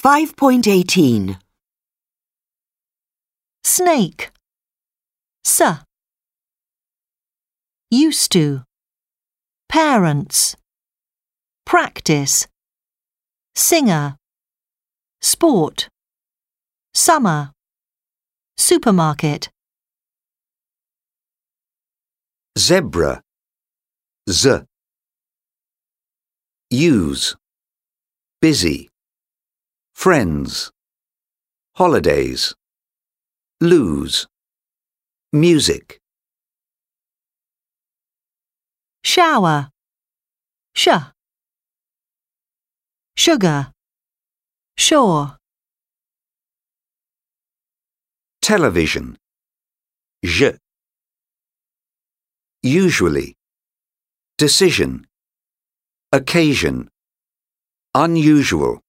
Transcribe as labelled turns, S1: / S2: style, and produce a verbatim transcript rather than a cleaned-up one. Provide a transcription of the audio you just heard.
S1: five point eighteen.
S2: Snake. S. Used to. Parents. Practice. Singer. Sport. Summer. Supermarket.
S3: Zebra. Z. Use. Busy. Friends. Holidays. Lose. Music.
S2: Shower. Sh. Sugar. Shore.
S3: Television. J. Usually. Decision. Occasion. Unusual.